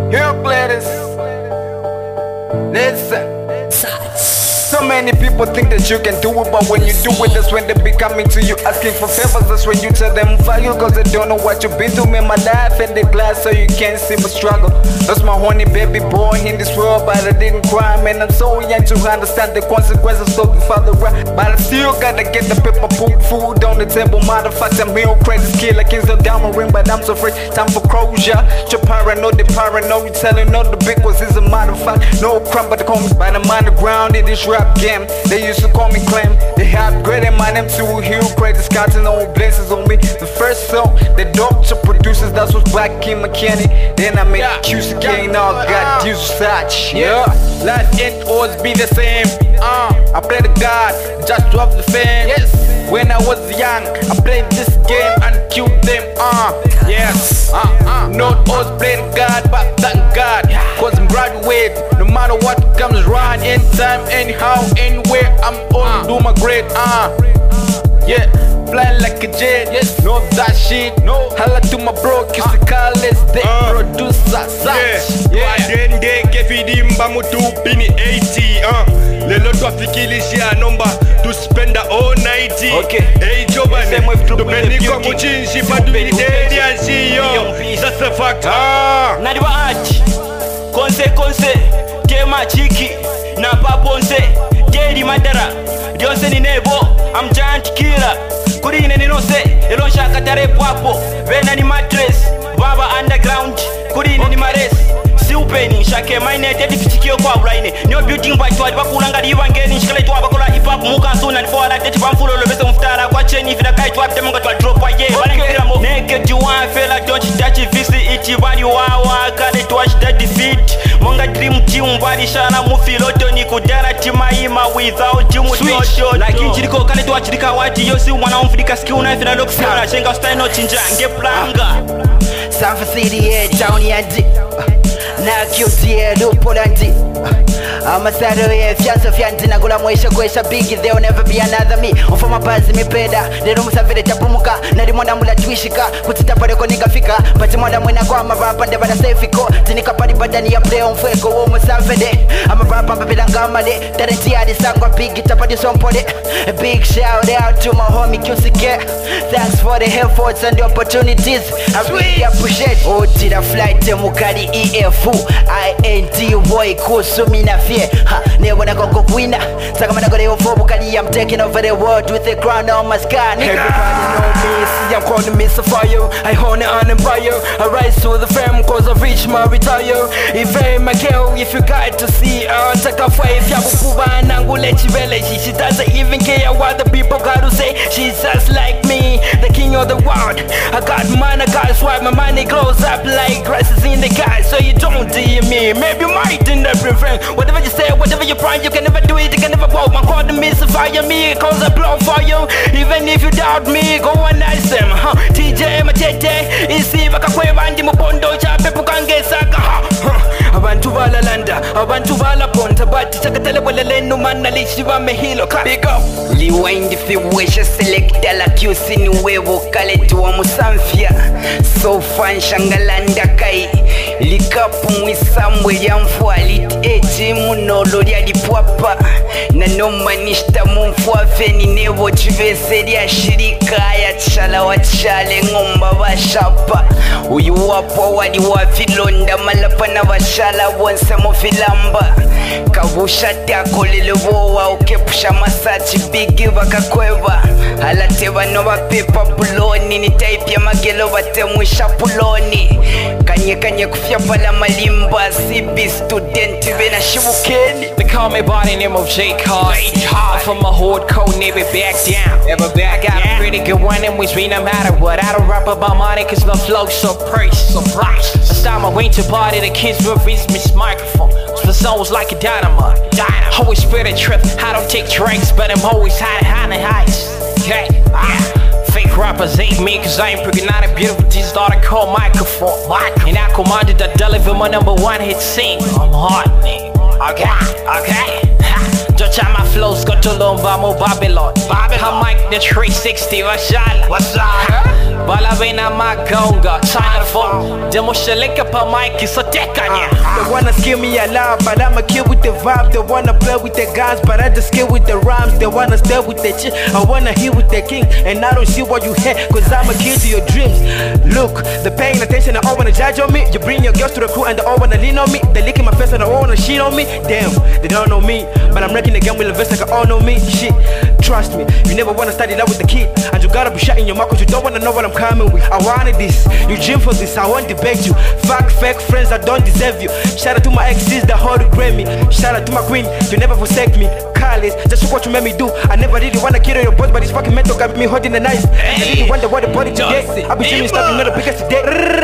Here, Gladys. Listen. So many people think that you can do it, but when you do it, that's when they be coming to you asking for favors. That's when you tell them value, cause they don't know what you've been through. Man, my life in the glass, so you can't see my struggle. That's my honey baby boy in this world, but I didn't cry. Man, I'm so young to understand the consequences of the father right. But I still gotta get the paper, put food on the table. Motherfucker, meal crazy killer, kings of diamond ring, but I'm so free. Time for closure. You're paranoid, they paranoid. You telling all the big ones is a motherfucker. No crime, but the comes by the underground in this rap game. They used to call me Clem. They had graded my name to a hero, crazy scouting on blessings on me. The first song, the doctor producers, that was Black King McKinney. Then I made QC Gang, now I got Deuce Satch. Yeah, life ain't always be the same. I pray to God just to have the fame. Yes. When I was young, I played this game and killed them. Yes. Not always playing God, but thank God, cause I'm graduate. No matter what comes around, anytime, anyhow, anywhere, I'm on do my grade. Yeah, flying like a jet. Yes, know that shit. No, holla to my bro, kiss the callers, they producer. Yeah, adende kefidimba mutupini 80. Lelo twafikilisha nomba to spend the all night. Okay. Hey Jobane, tupeniko muchinshi patulideri ashiyo. That's a fact. Nadiwa achi konse kema chiki na paponse Jerry Madara Dionse ni nebo I'm giant killer Kurine ni nose Elonsha katare pwapo Vena ni mattress Baba underground Kurine ni mares Siupeni Shake maine Tedi kichikio kwa uraine Nyo building by tuwa Diba kulanga diwa ngeni Shikale tuwa bakola hip hop Muka suna nifola Teti pamfulo Lobese mftara Kwa cheni Fida kai tuwa Temunga tuwa drop wa ye Naked you want fella Don't you touch it Visi iti Badi wawa Kale tuwa shida defeat Monga dream team Badi shana mufiloto Ni kudara timaima Without you mutoto Like injiriko Kale tuwa chirika wati Yosi wana umfidika ski Unaifina loksi Una chenga ustay no chinja Nge planga Sanfa City yeah Town yandi Na QT yeah Lupolandi Amasado yeah Fianso fianti Nagula mwisho kwesha bigi There'll never be another me Ufoma bazi mipeda Lero musavire chapumuka Nari mwanda mula tuishika Kutita pareko nigafika Pati mwanda mwena kwa marapa Ndebada sefiko Tinika pari badani ya play on fweko Wo musavide Amarapa mbabila ngamale Tarenti ya disangwa bigi Tapadi sompole A big shout out to my homie QCK Thanks for the efforts and the opportunities I really appreciate Oti la flight mukari EFU INT boy kusumi na fie Never na gongo kwina Saka mana gore ofo bukari I'm taking over the world with a crown on my sky. Everybody know me, see I'm calling me Sapphire. I hone it on empire. I rise to the fame cause I reach my retire. If I'm a girl, if you got to see her, take a fight. If you have a she doesn't even care what the people got to say. She's just like me, the king of the world. I got money, I got swag, my money glows up like grasses in the sky. So you don't dear me, maybe you might end up in friend. Whatever you say, whatever you prime, you can never do it, you can never walk. My God, fire me, cause I blow for you. Even if you doubt me, go and ask them. TJ Matete, isi bakakweba ndi mupondo cha pepu kangesaka. Abantu balalanda, abantu balaponta, bati chakatele walele numana lishi wa mehilo. Big up. Liwendi fiwesha selecta la QC ni wewo kale tuwa musamfia. So fan shangalanda kai. Likapu mwisambwe ya mfua lit eji munolo ya lipwapa. Na noma nishta mumfua feni nevo chiveseri ya shirika ya chala wa chale ngomba washapa. Uyu wapo wali wafilonda malapa na washala wonse mufilamba. Kavusha tiako lelevoa ukepusha masachi bigi wakakweva. Halateva nova pepa buloni ni type ya magelo watemusha puloni. Kanye kufya pala malimba CB student vena shibukeni. They call me by the name of J. Card. I'm from a hardcore, never back down. Never back down. I got a pretty good one and which mean no matter what. I don't rap about money cause my flow's so price. I start my winter party, the kids will reach me microphone. The song was like a dynamite. Always spread a trip, I don't take drinks, but I'm always high heights. Okay, fake rappers hate me cause I ain't freaking out a beautiful Jesus thought I call microphone. And I commanded to deliver my #1 hit single. I'm hot, nigga. Okay. search out my flows, go to Lombamo, Babylon. I'm like the 360, what's up? Balabina Magonga, China phone. Demo Shalika pa Mike, so take on ya. They wanna scare me alive, but I'ma kill with the vibe. They wanna play with the guns, but I just kill with the rhymes. They wanna stay with the chick, I wanna hear with the king. And I don't see what you hate, cause I'm a kid to your dreams. Look, they're paying attention, they all wanna judge on me. You bring your girls to the crew and they all wanna lean on me. They licking my face and they all wanna shit on me. Damn, they don't know me, but I'm wrecking the game with the vest like I all know me. Shit, trust me, you never wanna study love with the kid. And you gotta be shut in your mouth cause you don't wanna know what I'm coming with. I wanted this, you dream for this, I won't debate you. Fuck fake friends that don't deserve you. Shout out to my exes that hold regret me. Shout out to my queen, you never forsake me. Careless, just what you made me do. I never really wanna kill your boss, but this fucking mental got me holding the knife. I really wonder what the body today. I be dreaming stuff, you know the biggest today.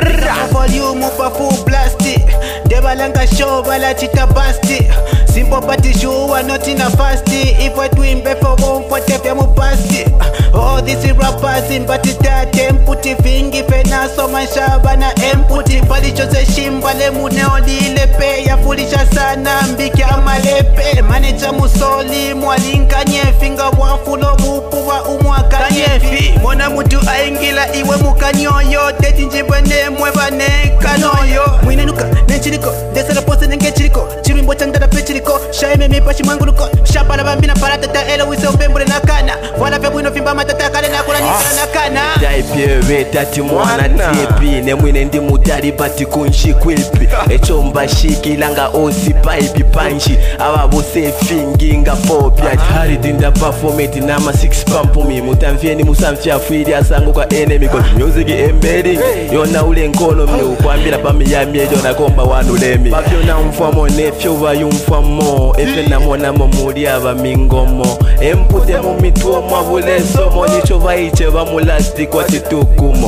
Volume of a full blasted. Debalanga show, balachita basti. Simple party show, I'm not in a fasty. If I twin before one for the femo pasti. All these rappers in batita, temputi fingi fena so mashabana emputi. Palicho se shimbale mune olile pe ya fulisha sana mbiki amalepe. Manager musoli mwalinka nyefinga wafulo mupu wa umwaka nyefi. Mona mutu aingila iwe mukanyoyo. Teti njibane mwebane kanoyo. Mwinenuka nenchiriko, desala pose nengechiriko. Chirimbo chandada pechiriko, shaime mipashi manguluko. Shapala bambina paratata elo wise umbembure nakana. Wala febuino fimba matata kale nakula nikala nakana. Taipyewe tati mwana tipi. Nemwine ndi mutari bati kunshi kwilpi. Echomba shiki langa osi paipi panchi. Awa bose fingi nga popya. Hari dinda performati nama 6 pampumi. Mutamfieni musamfia fuidi asangu kwa enemy. Cause music embedding. Yona ule nkono mne ukwambila pami ya miejo na komba wanu lemi. Papyo na mfamo nefyo wa yumfamo. Efe na mona momuri ava mingomo. Empute mumituo mwavule somo. Nicho vaiche va mulasti kwa titukumo.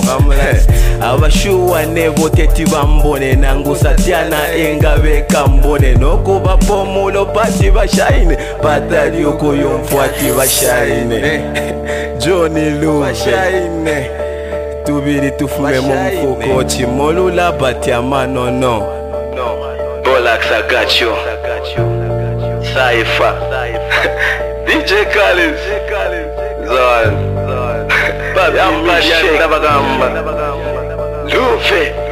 Avashuwa nevo teti vambone. Nangu satiana enga veka mbone. Noko vapomulo pati vashaine. Patari uko yumfuati vashaine. Johnny Lu vashaine. Tubiri tufume mumfuko. Chimolula bati amanono. Bolax I got you. Cypher. DJ Khaled. Zon. Babi Shake. Luffy.